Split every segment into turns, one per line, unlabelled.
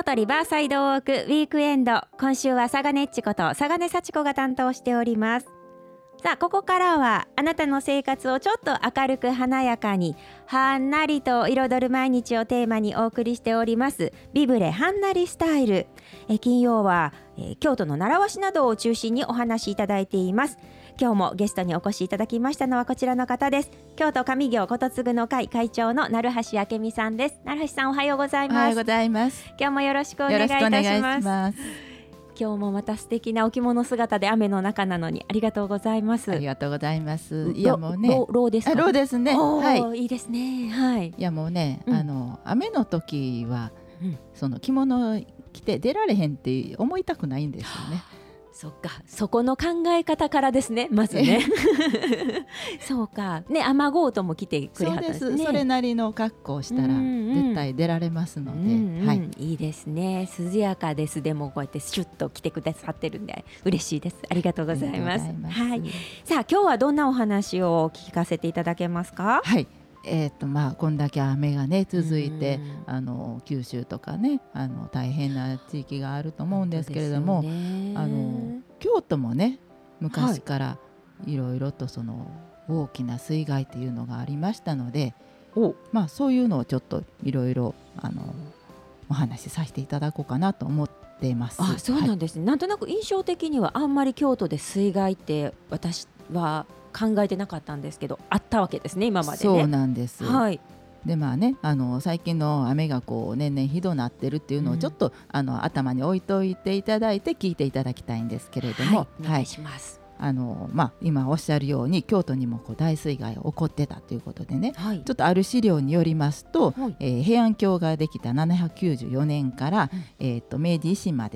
京都リバーサイドウォークウィークエンド、今週は佐賀ねっちこと佐賀根幸子が担当しております。さあ、ここからはあなたの生活をちょっと明るく華やかにはんなりと彩る毎日をテーマにお送りしておりますビブレはんなりスタイル。金曜は京都の習わしなどを中心にお話しいただいています。今日もゲストにお越しいただきましたのはこちらの方です。京都上京ことつぐの会会長の成橋明美さんです。成橋さん、おはようございます。
おはようございます。
今日もよろしくお願いいたします。今日もまた素敵なお着物姿で雨の中なのにありがとうございます。
ありがとうございます。いやもうね、
ローですか？
ローですね。
はい、いいですね。はい。
いやもうね、雨の時は、その着物着て出られへんって思いたくないんですよね。
そっか、そこの考え方からですね、まずね。そうか、ね、雨ゴートも来てくれはったんですね。
そうです。それなりの格好をしたら絶対出られますので、はい、
いいですね。涼やかです。でもこうやってシュッと来てくださってるんで嬉しいです。ありがとうございます。はい。さあ、今日はどんなお話を聞かせていただけますか？
はい。こんだけ雨がね続いて、九州とかね大変な地域があると思うんですけれども、京都もね昔からいろいろとその大きな水害っていうのがありましたので、そういうのをちょっといろいろお話しさせていただこうかなと思っています。
あ、そうなんですね。なんとなく印象的にはあんまり京都で水害って私は考えてなかったんですけど、あったわけですね、今までね。
そうなんです。
はい。
で最近の雨がこう年々ひどなってるっていうのをちょっと、頭に置いといていただいて聞いていただきたいんですけれども、
お願いします。
今おっしゃるように京都にもこう大水害が起こってたということでね、
ち
ょっとある資料によりますと、平安京ができた794年から、明治維新まで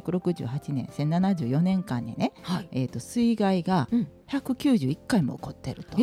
1868年1074年間にね、水害が191回も起こってると。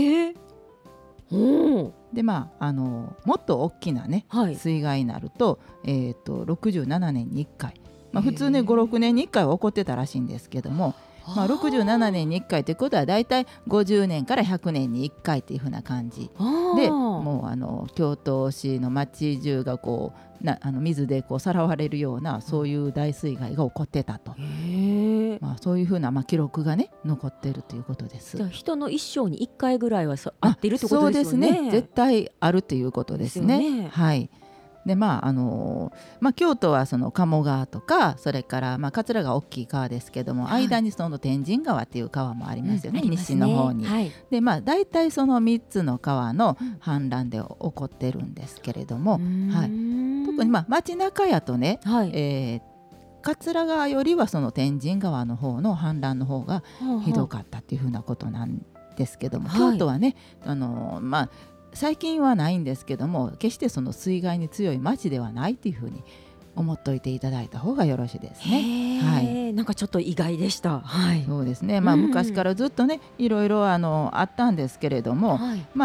でもっと大きなね、水害になると、67年に1回、普通ね5、6年に1回は起こってたらしいんですけども、67年に1回ということはだいたい50年から100年に1回というふうな感じで、もう京都市の町中がこう水でこうさらわれるようなそういう大水害が起こってたと、そういうふうな記録がね残っているということです。
じゃあ人の一生に1回ぐらいはあっているってことですよね。
そうですね、絶対あるということですね。はい。で京都はその鴨川とか、それから桂が大きい川ですけども、間にその天神川っていう川もありますよね、西の方に。でだいたいその3つの川の氾濫で起こってるんですけれども、特に街中やとね、桂川よりはその天神川の方の氾濫の方がひどかったっていうふうなことなんですけども、京都はね最近はないんですけども、決してその水害に強い町ではないというふうに思っておいていただいた方がよろしいですね。
なんかちょっと意外でした。
そうですね、昔からずっとねいろいろあったんですけれども、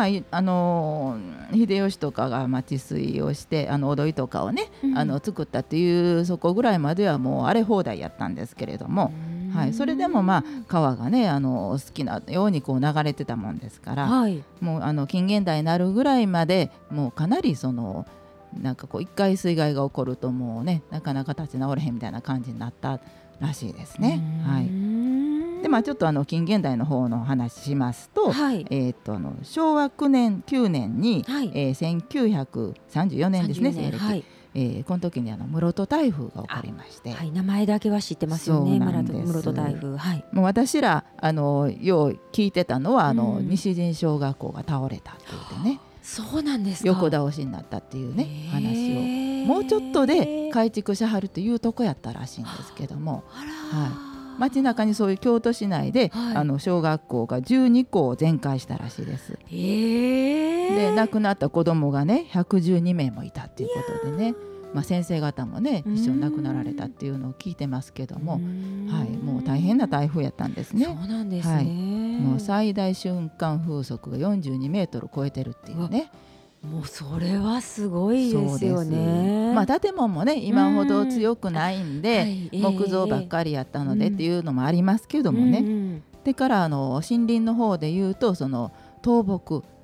秀吉とかが治水をしておどいとかをね、作ったっていうそこぐらいまではもう荒れ放題やったんですけれども、それでも川がね好きなようにこう流れてたもんですから、もう近現代になるぐらいまでもうかなりそのなんかこう一回水害が起こるともうねなかなか立ち直れへんみたいな感じになったらしいですね。でちょっと近現代の方の話しますと、昭和9年に、1934年ですね、西暦。この時に室戸台風が起こりまして、
名前だけは知ってますよね。室戸台風、
もう私らよう聞いてたのは西陣小学校が倒れたって言ってね、
そうなんですか。
横倒しになったっていうね話をもうちょっとで改築しはるというとこやったらしいんですけども、街中にそういう京都市内で、小学校が12校全壊したらしいです。で亡くなった子どもがね112名もいたっていうことでね、先生方もね一緒に亡くなられたっていうのを聞いてますけども、もう大変な台風やったんですね。
そうなんですね。
もう最大瞬間風速が42メートル超えてるっていうね。
もうそれはすごいですよね。
建物もね今ほど強くないんで、木造ばっかりやったのでっていうのもありますけどもね、でから森林の方でいうとその倒木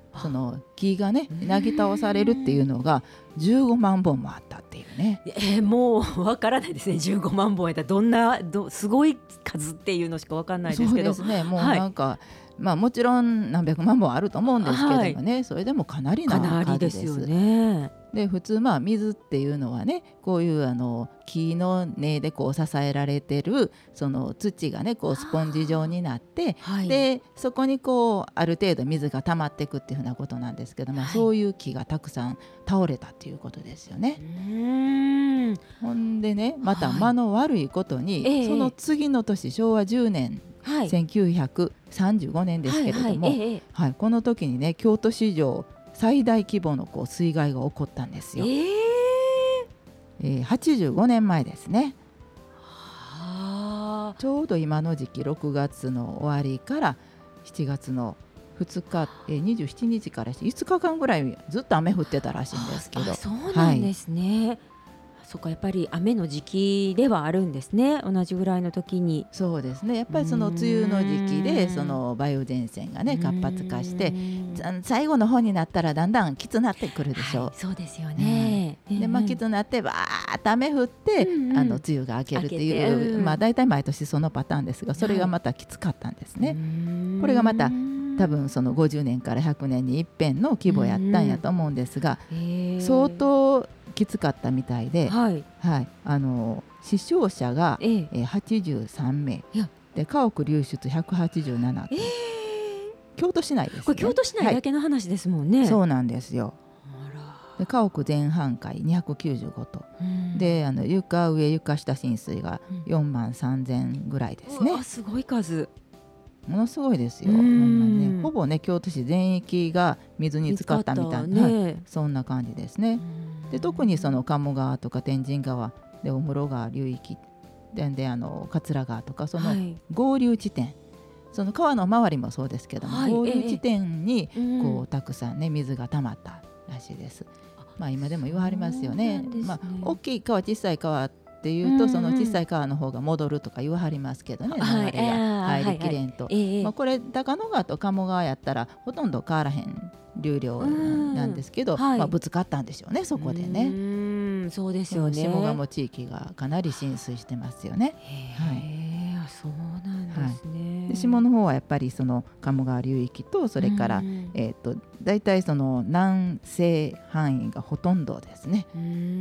その木がねなぎ倒されるっていうのが15万本もあったっていうね。
もうわからないですね。15万本やったらどんなすごい数っていうのしかわかんないですけど。
そうですね、もうなんか、まあ、もちろん何百万本あると思うんですけどもね、それでもかなりな数です。
ですよね。
で普通水っていうのはねこういう木の根でこう支えられてるその土がねこうスポンジ状になって、でそこにこうある程度水が溜まっていくっていうふうなことなんですけども、そういう木がたくさん倒れたっていうことですよね。ほんでねまた間の悪いことに、その次の年昭和10年、1935年ですけれども、この時にね京都市場最大規模のこう水害が起こったんですよ。85年前ですね。ちょうど今の時期6月の終わりから7月の2日、27日から5日間ぐらいずっと雨降ってたらしいんですけど。
そうなんですね。そっか、やっぱり雨の時期ではあるんですね。同じぐらいの時に。
そうですね、やっぱりその梅雨の時期でその梅雨前線がね活発化して最後の方になったらだんだんきつなってくるでしょう。
そうですよね。
できつなってバーッと雨降って、梅雨が明けるっていう、大体毎年そのパターンですが、それがまたきつかったんですね。これがまた多分その50年から100年に一遍の規模やったんやと思うんですが、相当きつかったみたいで、死傷者が、83名で家屋流出187件、京都市内ですね。
これ京都市内だけの話ですもんね。
そうなんですよ。で家屋全半壊295棟、で床上床下浸水が4万3000ぐらいですね。
すごい数、
ものすごいですよ。ほんまにね、ほぼね京都市全域が水に浸かったみたいな、そんな感じですね。で特にその鴨川とか天神川で大室川流域で桂川とかその合流地点、その川の周りもそうですけども、合流地点にこうたくさんね水が溜まったらしいです。今でも言わはりますよね。大きい川小さい川っていうと、その小さい川の方が戻るとか言わはりますけどね、流れが入りきれんと。これ高野川と鴨川やったらほとんど変わらへん流量なんですけど、ぶつかったんでしょうね、そこでね。
そうですよね。
下鴨地域がかなり浸水してますよね。
そうなんですね。
で下の方はやっぱりその鴨川流域と、それからだいたいその南西範囲がほとんどですね。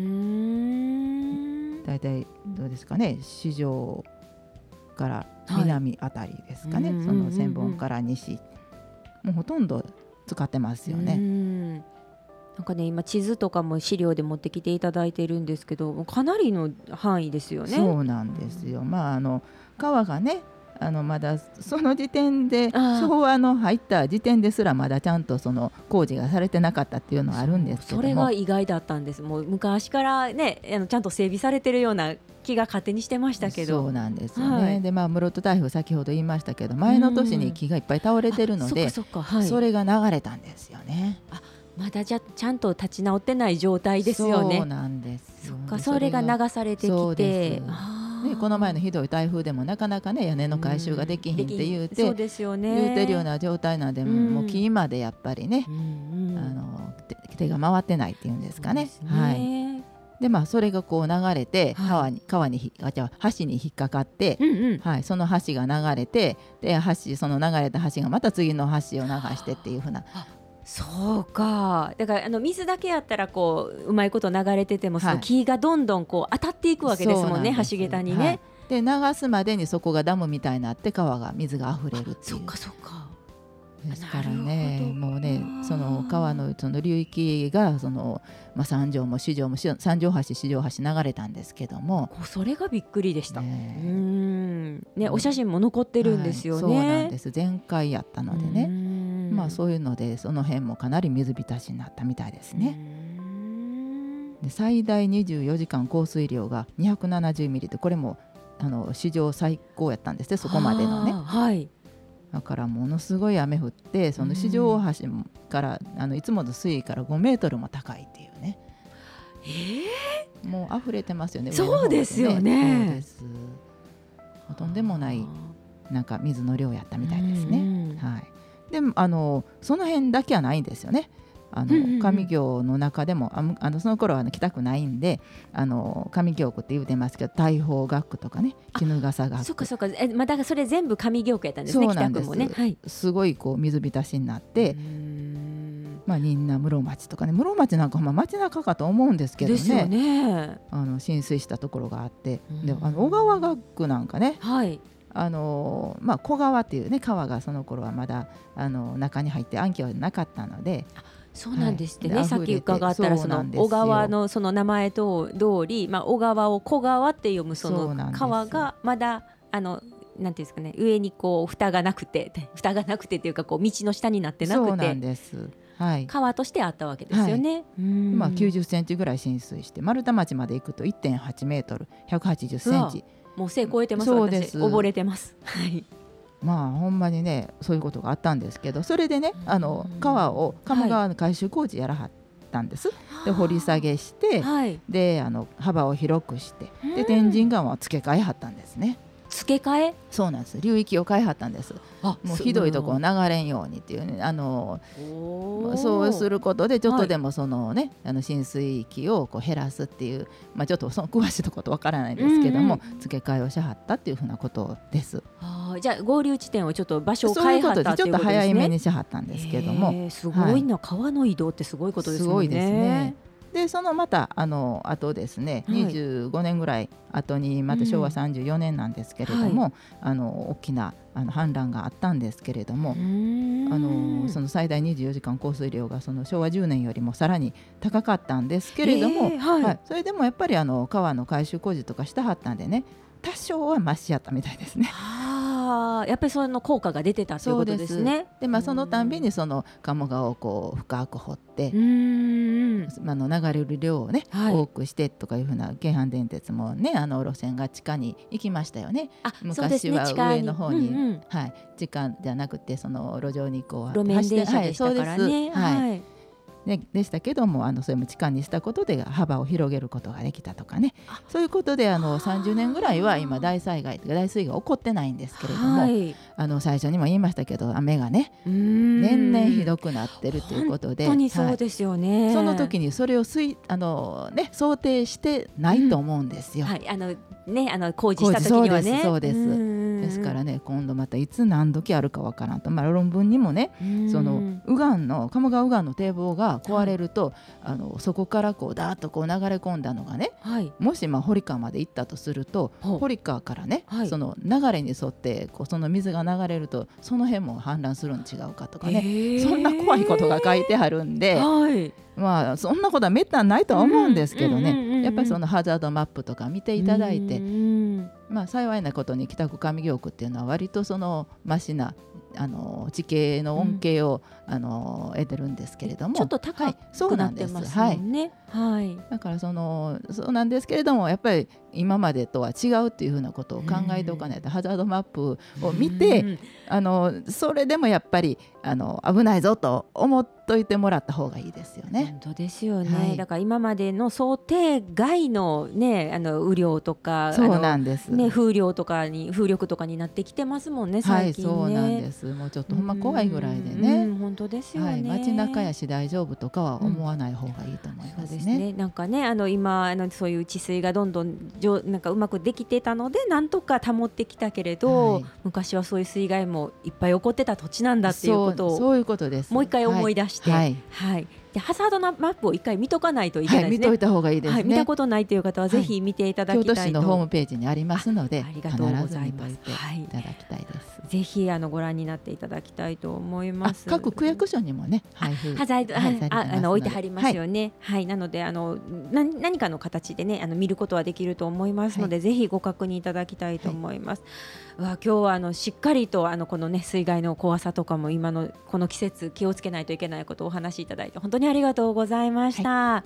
だいたいどうですかね、四条から南あたりですかね、その千本から西、もうほとんど使ってますよね。
なんかね、今地図とかも資料で持ってきていただいているんですけど、かなりの範囲ですよね。
そうなんですよ。川がねまだその時点で昭和の入った時点ですらまだちゃんとその工事がされてなかったっていうのはあるんですけども、
それが意外だったんです。もう昔からねちゃんと整備されてるような気が勝手にしてましたけど。
そうなんですよね。で室戸台風先ほど言いましたけど、前の年に木がいっぱい倒れてるので、それが流れたんですよね。
まだちゃんと立ち直ってない状態ですよね。
そうなんですよ。
それが流されてきて、
この前のひどい台風でもなかなかね屋根の改修ができひんって言うて、
そうですよね、
言うてるような状態なんで、もう木までやっぱりね、手が回ってないっていうんですかね。でそれがこう流れて橋に引っかかって、その橋が流れて、でその流れた橋がまた次の橋を流してっていうふうな。
そうか。だから水だけやったらこううまいこと流れてても、その木がどんどんこう当たっていくわけですもんね、橋桁にね。
で流すまでにそこがダムみたいになって川が水があふれるっていう。
そっかそっか。
ですからね、もうねその川のその流域がその、三条も四条も三条橋四条橋流れたんですけども、
それがびっくりでした。お写真も残ってるんですよね。
そうなんです。全開やったのでね、そういうのでその辺もかなり水浸しになったみたいですね。で最大24時間降水量が270ミリで、これも史上最高やったんですね、そこまでのね。だからものすごい雨降って、その四条大橋からいつもの水位から5メートルも高いっていうね。もう溢れてますよね。
そうですよね。
そうです。とんでもないなんか水の量やったみたいですね。 でもその辺だけはないんですよね。上行の中でもその頃は来たくないんで上行区って言うてますけど、大宝学区とかね、衣笠学区、
そっかそっか、だからそれ全部上行区やったんですね。
そうなんです。
北区もね、はい、
すごいこう水浸しになって、仁和室町とかね、室町なんか町中かと思うんですけどね、
ですよね。
浸水したところがあって、で小川学区なんかね、
はい、
小川っていうね川がその頃はまだ中に入って暗渠はなかったので、
そうなんですってね、
はい、
さっき伺ったらその小川のその名前通り、小川を小川って読むその川がまだなんていうんですかね、上にこう蓋がなくてっていうかこう道の下になってなくて、
そうなんです、はい、
川としてあったわけですよね。はい、
90センチぐらい浸水して、丸太町まで行くと 1.8 メートル180センチ、
もう背超えてます。
そうです、
私溺れてます。はい、
ほんまにねそういうことがあったんですけど、それでね川を鴨川の改修工事やらはったんです、はい、で掘り下げして、はい、で幅を広くして、で天神川を付け替えはったんですね。
付け替え？
そうなんです、流域を変えはったんです。もうひどいところ流れんようにっていうね、そうすることでちょっとでもそのね、浸水域をこう減らすっていう、ちょっとその詳しいところわからないですけども、付け替えをしはったっていうふうなことです。
じゃあ合流地点をちょっと場所を変えはったっていうことですね。
ちょっと早いめにしはったんですけども、
すごいな、はい、川の移動ってすごいことですね。
すごいですね。でそのまたあとですね、はい、25年ぐらい後にまた昭和34年なんですけれども、大きな氾濫があったんですけれども、その最大24時間降水量がその昭和10年よりもさらに高かったんですけれども、はい、それでもやっぱり川の改修工事とかしてはったんでね、多少はマシやったみたいですね。
やっぱりその効果が出てたということですね。
でそのたんびにその鴨川をこう深く掘って流れる量をね、はい、多くしてとかいうふうな京阪電鉄もね路線が地下に行きましたよね。昔は上の方に、はい、地下じゃなくてその路上にこう
路面電車でしたからね。
でしたけどもそれも地下にしたことで幅を広げることができたとかね、そういうことで30年ぐらいは今大水害起こってないんですけれども、はい、最初にも言いましたけど雨がね年々ひどくなってるということで、
本当にそうですよね、
はい、その時にそれを想定してないと思うんですよ、
はい、工事した時にはね。
そうですですからね、今度またいつ何時あるかわからんと、論文にもねその鴨川右岸の堤防が壊れると、はい、そこからこうダーッとこう流れ込んだのがね、はい、もし堀川まで行ったとすると堀川からね、はい、その流れに沿ってこうその水が流れるとその辺も氾濫するん違うかとかね、そんな怖いことが書いてあるんで、はい、そんなことはめったにないとは思うんですけどね、やっぱりそのハザードマップとか見ていただいて、幸いなことに北区上京区っていうのは割とそのマシな地形の恩恵を、得てるんですけれども、
ちょっと高くなってますもんね。はい、
だからそうなんですけれども、やっぱり今までとは違うっていうふうなことを考えておかないと、ハザードマップを見てそれでもやっぱり危ないぞと思っといてもらった方がいいですよね。
本当ですよね、
はい、
だから今までの想定外の、ね、雨量とか
そうなんです、
風力とかになってきてますもんね最近ね。
はい、そうなんです。もうちょっとほんま怖いぐらいでね、
本当ですよね、はい、
街中やし大丈夫とかは思わない方がいいと思いますね。
そうですね、なんかね今そういう治水がどんどんなんかうまくできてたのでなんとか保ってきたけれど、はい、昔はそういう水害もいっぱい起こってた土地なんだっていうことを
そういうことです。
もう一回思い出して、はいはい、でハザードマップを一回見とかないといけないですね。
見といた方がいいですね、
見たことないという方はぜひ見ていただきたいと、
京都市のホームページにありますので、
ありがとうございます。
必ず見といていただきたいです、
ぜひご覧になっていただきたいと思います。
各区役所にもね配布
ハザード置いてはりますよね、はい、なので何かの形でね見ることはできると思いますので、ぜひご確認いただきたいと思います。今日はしっかりとこのね水害の怖さとかも今のこの季節気をつけないといけないことをお話しいただいて本当にありがとうございました。はい、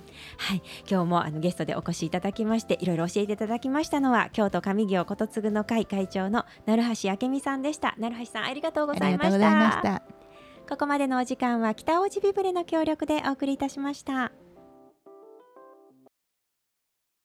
今日もゲストでお越しいただきましていろいろ教えていただきましたのは京都上京ことつぐの会会長の鳴橋明美さんでした。鳴橋さんありがとうございました。ここまでのお時間は北大路ビブレの協力でお送りいたしました。